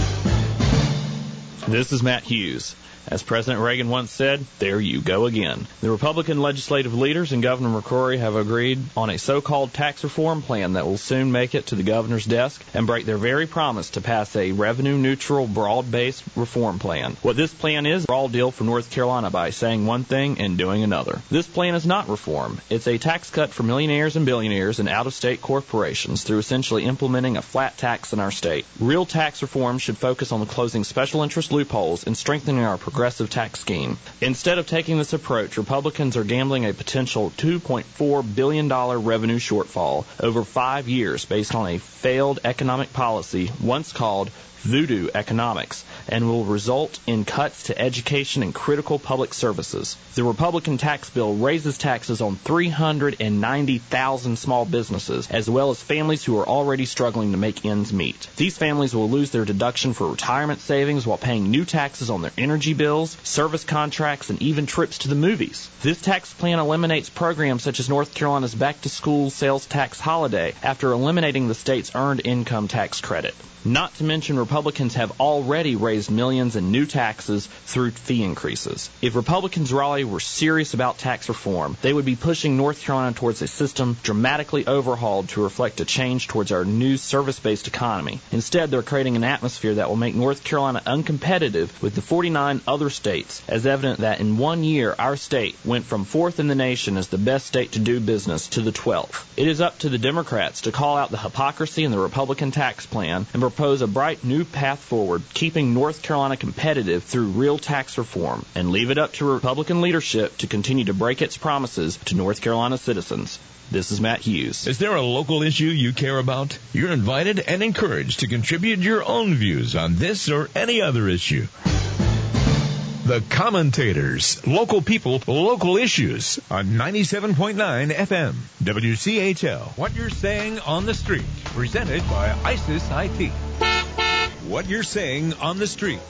This is Matt Hughes. As President Reagan once said, there you go again. The Republican legislative leaders and Governor McCrory have agreed on a so-called tax reform plan that will soon make it to the governor's desk and break their very promise to pass a revenue-neutral, broad-based reform plan. What this plan is, a raw deal for North Carolina by saying one thing and doing another. This plan is not reform. It's a tax cut for millionaires and billionaires and out-of-state corporations through essentially implementing a flat tax in our state. Real tax reform should focus on closing special interest loopholes and strengthening our progressive tax scheme. Instead of taking this approach, Republicans are gambling a potential two point four billion dollars revenue shortfall over five years based on a failed economic policy once called voodoo economics, and will result in cuts to education and critical public services. The Republican tax bill raises taxes on three hundred ninety thousand small businesses, as well as families who are already struggling to make ends meet. These families will lose their deduction for retirement savings while paying new taxes on their energy bills, service contracts, and even trips to the movies. This tax plan eliminates programs such as North Carolina's back-to-school sales tax holiday after eliminating the state's earned income tax credit. Not to mention, Republicans have already raised raise millions in new taxes through fee increases. If Republicans' Raleigh were serious about tax reform, they would be pushing North Carolina towards a system dramatically overhauled to reflect a change towards our new service-based economy. Instead, they're creating an atmosphere that will make North Carolina uncompetitive with the forty-nine other states, as evident that in one year our state went from fourth in the nation as the best state to do business to the twelfth. It is up to the Democrats to call out the hypocrisy in the Republican tax plan and propose a bright new path forward, keeping North Carolina competitive through real tax reform, and leave it up to Republican leadership to continue to break its promises to North Carolina citizens. This is Matt Hughes. Is there a local issue you care about? You're invited and encouraged to contribute your own views on this or any other issue. The Commentators, local people, local issues on ninety-seven point nine F M, W C H L. What You're Saying on the Street, presented by ISIS I T. What You're Saying on the Street.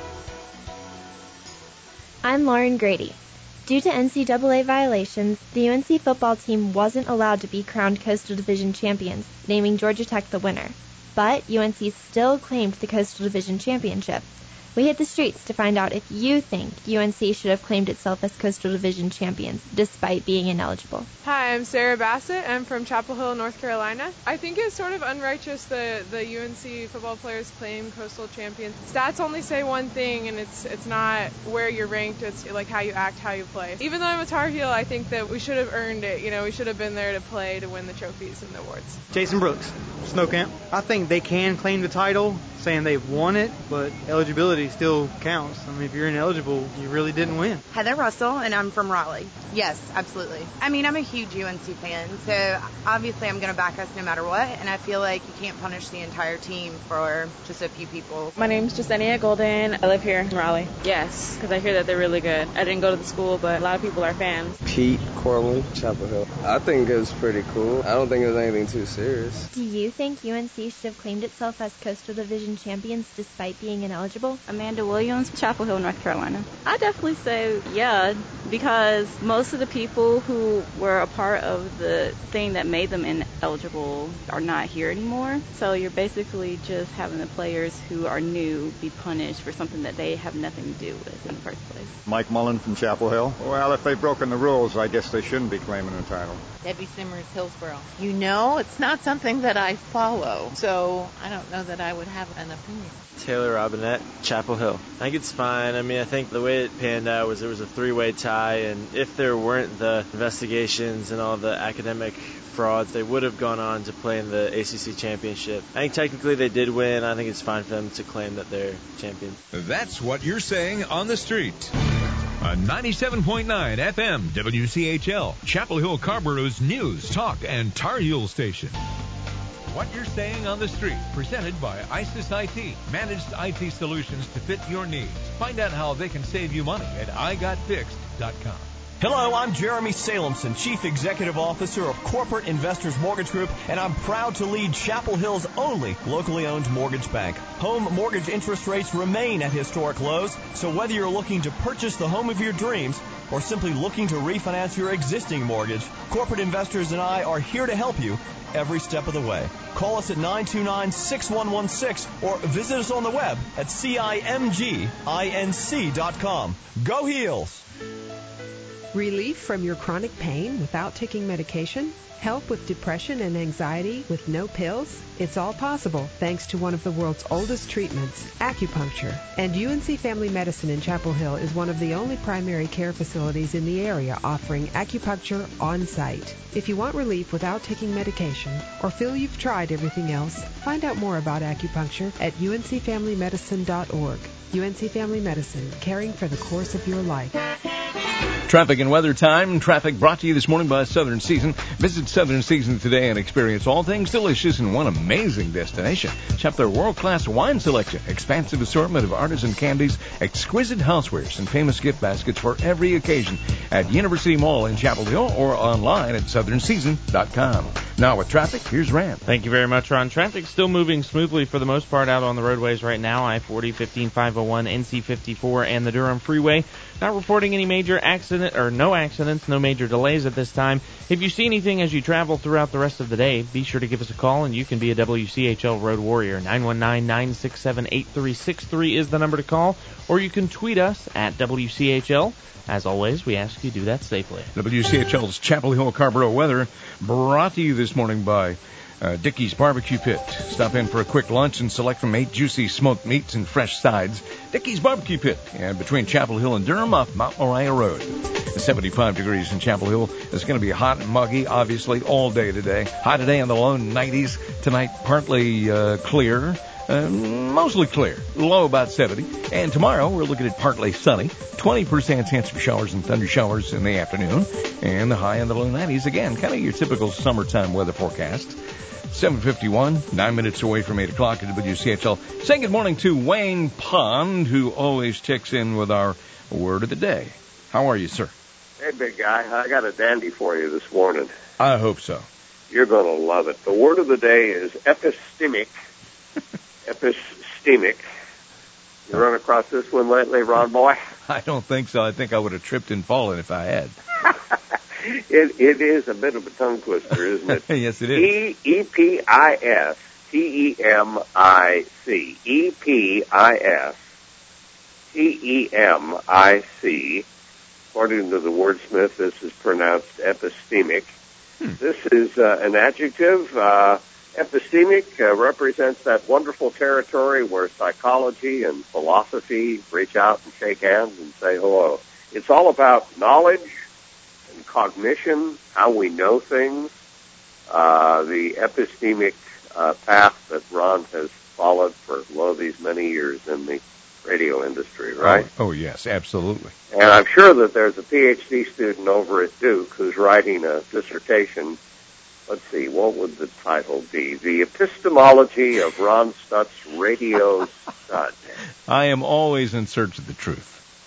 I'm Lauren Grady. Due to N C double A violations, the U N C football team wasn't allowed to be crowned Coastal Division champions, naming Georgia Tech the winner. But U N C still claimed the Coastal Division championship. We hit the streets to find out if you think U N C should have claimed itself as Coastal Division champions, despite being ineligible. Hi, I'm Sarah Bassett. I'm from Chapel Hill, North Carolina. I think it's sort of unrighteous that the U N C football players claim Coastal champions. Stats only say one thing, and it's it's not where you're ranked. It's like how you act, how you play. Even though I'm a Tar Heel, I think that we should have earned it. You know, we should have been there to play, to win the trophies and the awards. Jason Brooks, Snow Camp. I think they can claim the title, saying they've won it, but eligibility still counts. I mean, if you're ineligible, you really didn't win. Heather Russell, and I'm from Raleigh. Yes, absolutely. I mean, I'm a huge U N C fan, so obviously I'm going to back us no matter what, and I feel like you can't punish the entire team for just a few people. My name's Justenia Golden. I live here in Raleigh. Yes, because I hear that they're really good. I didn't go to the school, but a lot of people are fans. Pete Corley, Chapel Hill. I think it was pretty cool. I don't think it was anything too serious. Do you think U N C should have claimed itself as Coastal Division champions despite being ineligible? Amanda Williams, Chapel Hill, North Carolina. I definitely say yeah, because most of the people who were a part of the thing that made them ineligible are not here anymore. So you're basically just having the players who are new be punished for something that they have nothing to do with in the first place. Mike Mullen from Chapel Hill. Well, if they've broken the rules, I guess they shouldn't be claiming the title. Debbie Simmers, Hillsborough. You know, it's not something that I follow, so I don't know that I would have an opinion. Taylor Robinette, Chapel Hill. I think it's fine. I mean, I think the way it panned out was there was a three-way tie, and if there weren't the investigations and all the academic frauds, they would have gone on to play in the A C C championship. I think technically they did win. I think it's fine for them to claim that they're champions. That's What You're Saying on the Street. On ninety-seven point nine F M, W C H L, Chapel Hill Carborough's news, talk, and Tar Heel station. What You're Saying on the Street, presented by ISIS I T, managed I T solutions to fit your needs. Find out how they can save you money at i got fixed dot com. Hello, I'm Jeremy Salemson, Chief Executive Officer of Corporate Investors Mortgage Group, and I'm proud to lead Chapel Hill's only locally owned mortgage bank. Home mortgage interest rates remain at historic lows, so whether you're looking to purchase the home of your dreams or simply looking to refinance your existing mortgage, Corporate Investors and I are here to help you every step of the way. Call us at nine two nine, six one one six or visit us on the web at cimginc dot com. Go Heels! Relief from your chronic pain without taking medication? Help with depression and anxiety with no pills? It's all possible thanks to one of the world's oldest treatments, acupuncture. And U N C Family Medicine in Chapel Hill is one of the only primary care facilities in the area offering acupuncture on site. If you want relief without taking medication or feel you've tried everything else, find out more about acupuncture at u n c family medicine dot org. U N C Family Medicine, caring for the course of your life. Traffic and weather time. Traffic brought to you this morning by Southern Season. Visit Southern Season today and experience all things delicious in one amazing destination. Shop their world-class wine selection, expansive assortment of artisan candies, exquisite housewares, and famous gift baskets for every occasion at University Mall in Chapel Hill or online at southern season dot com. Now with traffic, here's Rand. Thank you very much, Ron. Traffic still moving smoothly for the most part out on the roadways right now. I forty, fifteen, five oh one, N C fifty-four, and the Durham Freeway. Not reporting any major accident or no accidents, no major delays at this time. If you see anything as you travel throughout the rest of the day, be sure to give us a call, and you can be a W C H L Road Warrior. nine one nine, nine six seven, eight three six three is the number to call, or you can tweet us at W C H L. As always, we ask you do that safely. W C H L's Chapel Hill Carrboro weather brought to you this morning by Uh, Dickey's Barbecue Pit. Stop in for a quick lunch and select from eight juicy smoked meats and fresh sides. Dickey's Barbecue Pit, and between Chapel Hill and Durham off Mount Moriah Road. seventy-five degrees in Chapel Hill. It's going to be hot and muggy, obviously, all day today. High today in the low nineties. Tonight, partly uh, clear. Uh, mostly clear. Low about seventy. And tomorrow, we're looking at partly sunny. twenty percent chance of showers and thunder showers in the afternoon. And the high in the low nineties. Again, kind of your typical summertime weather forecast. seven fifty-one, nine minutes away from eight o'clock at W C H L. Saying good morning to Wayne Pond, who always checks in with our word of the day. How are you, sir? Hey, big guy. I got a dandy for you this morning. I hope so. You're going to love it. The word of the day is epistemic. Epistemic. You run across this one lately, Ron boy? I don't think so. I think I would have tripped and fallen if I had. It, it is a bit of a tongue twister, isn't it? Yes, it is. E E P I S T E M I C. E P I S T E M I C. According to the wordsmith, this is pronounced epistemic. Hmm. This is uh, an adjective. Uh, epistemic uh, represents that wonderful territory where psychology and philosophy reach out and shake hands and say hello. It's all about knowledge and cognition, how we know things. Uh, the epistemic uh, path that Ron has followed for, lo, these many years in the radio industry, right? Oh, oh, yes, absolutely. And I'm sure that there's a P H D student over at Duke who's writing a dissertation. Let's see, what would the title be? The Epistemology of Ron Stutz's Radio Stud. I am always in search of the truth.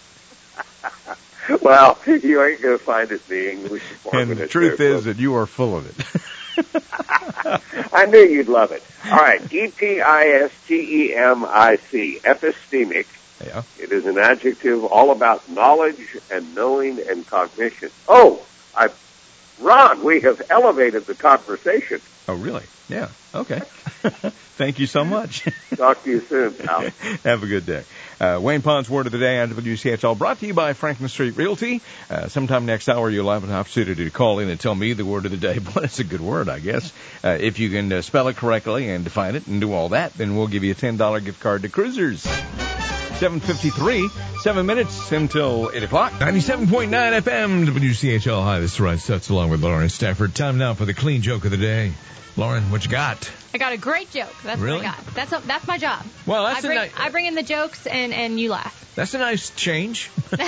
Well, you ain't going to find it in the English form. And the truth there, is that you are full of it. I knew you'd love it. All right, E P I S T E M I C, epistemic. Yeah. It is an adjective all about knowledge and knowing and cognition. Oh, I, Ron, we have elevated the conversation. Oh, really? Yeah. Okay. Thank you so much. Talk to you soon, pal. Have a good day. Uh, Wayne Pond's Word of the Day on W C H L, brought to you by Franklin Street Realty. Uh, sometime next hour, you'll have an opportunity to call in and tell me the word of the day. Boy, that's a good word, I guess. Uh, if you can uh, spell it correctly and define it and do all that, then we'll give you a ten dollars gift card to Cruisers. seven fifty-three, seven minutes until eight o'clock. ninety-seven point nine F M, W C H L. Hi, this is Ryan Stutz along with Lauren Stafford. Time now for the clean joke of the day. Lauren, what you got? I got a great joke. That's really? what I got. That's a, that's my job. Well, that's I bring, a nice. I bring in the jokes and, and you laugh. That's a nice change.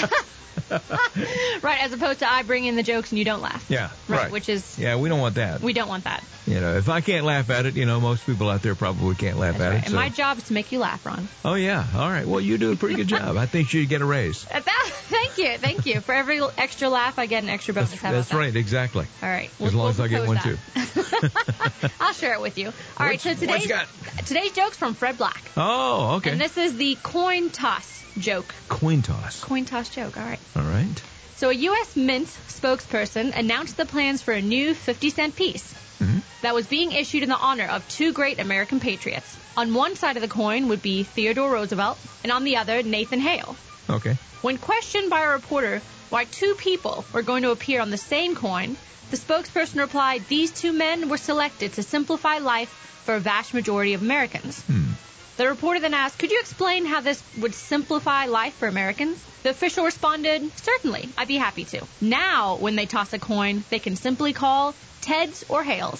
Right, as opposed to I bring in the jokes and you don't laugh. Yeah, right. right. Which is yeah, we don't want that. We don't want that. You know, if I can't laugh at it, you know, most people out there probably can't laugh That's at right. it. And so. my job is to make you laugh, Ron. Oh yeah, all right. Well, you do a pretty good job. I think you should get a raise. That, thank you, thank you. For every extra laugh, I get an extra bonus. That's, How about that's that? right, exactly. All right. As We'll, long we'll as I get one too. I'll share it with you. All right. What's- So what today's you got? today's joke's from Fred Black. Oh, okay. And this is the coin toss joke. Coin toss. Coin toss joke. All right. All right. So a U S Mint spokesperson announced the plans for a new fifty cent piece mm-hmm. that was being issued in the honor of two great American patriots. On one side of the coin would be Theodore Roosevelt, and on the other, Nathan Hale. Okay. When questioned by a reporter why two people were going to appear on the same coin, the spokesperson replied, "These two men were selected to simplify life for a vast majority of Americans." Hmm. The reporter then asked, "Could you explain how this would simplify life for Americans?" The official responded, "Certainly, I'd be happy to. Now, when they toss a coin, they can simply call Ted's or Hale's."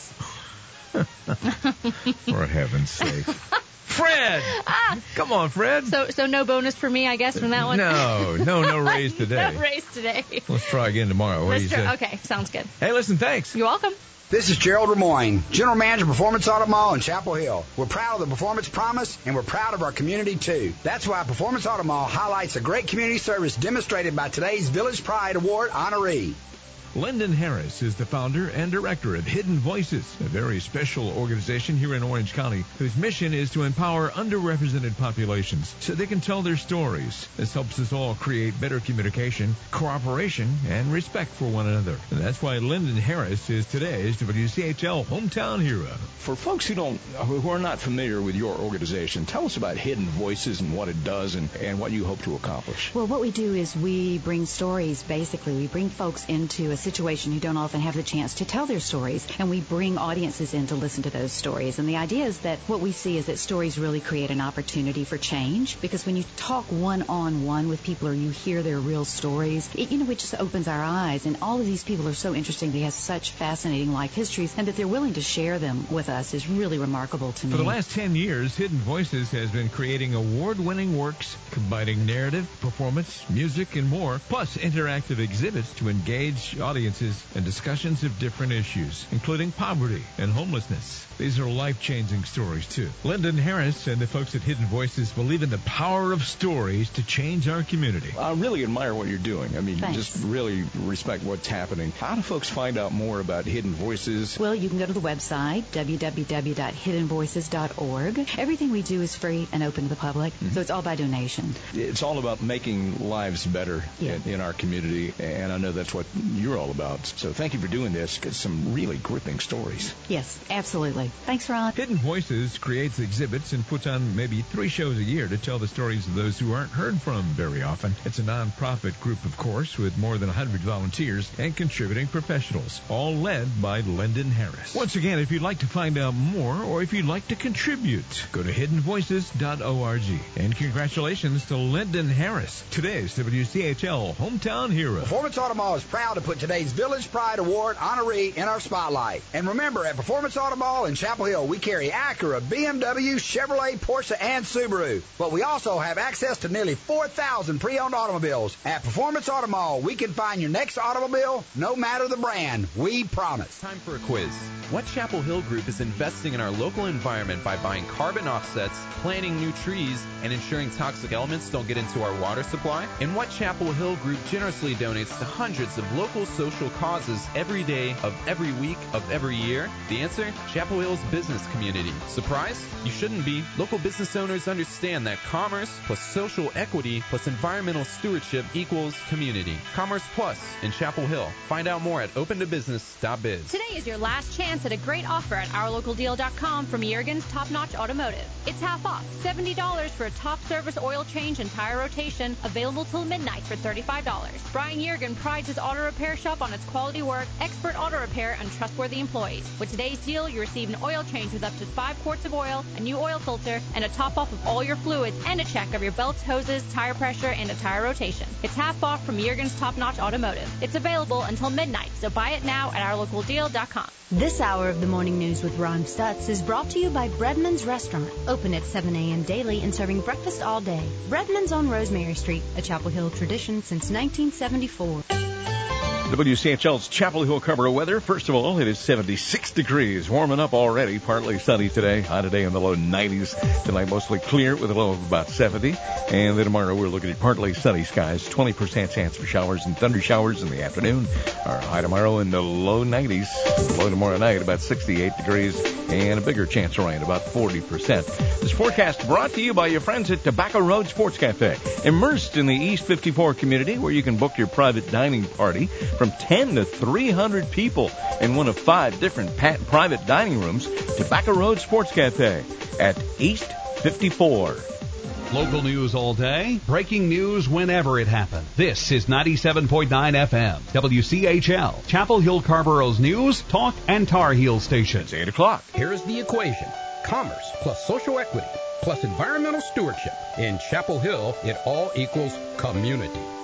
For heaven's sake. Fred! Ah, Come on, Fred. so, so no bonus for me, I guess, from that one? No, no, no raise today. No raise today. Let's try again tomorrow. What Let's do you try- say? Okay, sounds good. Hey, listen, thanks. You're welcome. This is Gerald Lemoyne, General Manager of Performance Auto Mall in Chapel Hill. We're proud of the Performance Promise, and we're proud of our community, too. That's why Performance Auto Mall highlights a great community service demonstrated by today's Village Pride Award honoree. Lyndon Harris is the founder and director of Hidden Voices, a very special organization here in Orange County whose mission is to empower underrepresented populations so they can tell their stories. This helps us all create better communication, cooperation, and respect for one another. And that's why Lyndon Harris is today's W C H L Hometown Hero. For folks who don't, who are not familiar with your organization, tell us about Hidden Voices and what it does and, and what you hope to accomplish. Well, what we do is we bring stories, basically. We bring folks into a situation who don't often have the chance to tell their stories, and we bring audiences in to listen to those stories. And the idea is that what we see is that stories really create an opportunity for change, because when you talk one-on-one with people or you hear their real stories, it, you know, it just opens our eyes. And all of these people are so interesting. They have such fascinating life histories, and that they're willing to share them with us is really remarkable to me. For the last ten years, Hidden Voices has been creating award-winning works combining narrative, performance, music, and more, plus interactive exhibits to engage audiences in discussions of different issues, including poverty and homelessness. These are life-changing stories, too. Lyndon Harris and the folks at Hidden Voices believe in the power of stories to change our community. I really admire what you're doing. I mean, Thanks. Just really respect what's happening. How do folks find out more about Hidden Voices? Well, you can go to the website, w w w dot hidden voices dot org. Everything we do is free and open to the public, mm-hmm. so it's all by donation. It's all about making lives better yeah. in, in our community, and I know that's what you're all about. So thank you for doing this. It's some really gripping stories. Yes, absolutely. Thanks, Ron. Hidden Voices creates exhibits and puts on maybe three shows a year to tell the stories of those who aren't heard from very often. It's a non-profit group, of course, with more than one hundred volunteers and contributing professionals, all led by Lyndon Harris. Once again, if you'd like to find out more or if you'd like to contribute, go to hidden voices dot org. And congratulations to Lyndon Harris, today's W C H L Hometown Hero. Performance Auto Mall is proud to put today's Village Pride Award honoree in our spotlight. And remember, at Performance Auto Mall in Chapel Hill, we carry Acura, B M W, Chevrolet, Porsche, and Subaru. But we also have access to nearly four thousand pre-owned automobiles. At Performance Auto Mall, we can find your next automobile, no matter the brand. We promise. Time for a quiz. What Chapel Hill Group is investing in our local environment by buying carbon offsets, planting new trees, and ensuring toxic elements don't get into our water supply? And what Chapel Hill Group generously donates to hundreds of local social causes every day of every week of every year? The answer? Chapel Hill's business community. Surprised? You shouldn't be. Local business owners understand that commerce plus social equity plus environmental stewardship equals community. Commerce Plus in Chapel Hill. Find out more at open to business dot biz. Today is your last chance at a great offer at our local deal dot com from Yergin's Top Notch Automotive. It's half off. seventy dollars for a top service oil change and tire rotation, available till midnight for thirty-five dollars. Brian Yergin prides his auto repair shop on its quality work, expert auto repair, and trustworthy employees. With today's deal, you receive an oil change with up to five quarts of oil, a new oil filter, and a top off of all your fluids, and a check of your belts, hoses, tire pressure, and a tire rotation. It's half off from Yergin's Top Notch Automotive. It's available until midnight, so buy it now at our local deal dot com. This hour of the Morning News with Ron Stutz is brought to you by Breadman's Restaurant, open at seven a.m. daily and serving breakfast all day. Breadman's on Rosemary Street, a Chapel Hill tradition since nineteen seventy-four. W C H L's Chapel Hill cover of weather. First of all, it is seventy-six degrees, warming up already. Partly sunny today, high today in the low nineties. Tonight mostly clear with a low of about seventy. And then tomorrow we're looking at partly sunny skies, twenty percent chance for showers and thunder showers in the afternoon. Our high tomorrow in the low nineties. Low tomorrow night about sixty-eight degrees and a bigger chance of rain, about forty percent. This forecast brought to you by your friends at Tobacco Road Sports Cafe, immersed in the East fifty-four community where you can book your private dining party from ten to three hundred people in one of five different pat- private dining rooms. Tobacco Road Sports Cafe at East fifty-four. Local news all day, breaking news whenever it happens. This is ninety-seven point nine F M, W C H L, Chapel Hill Carborough's News, Talk, and Tar Heel Station. It's eight o'clock. Here's the equation. Commerce plus social equity plus environmental stewardship. In Chapel Hill, it all equals community.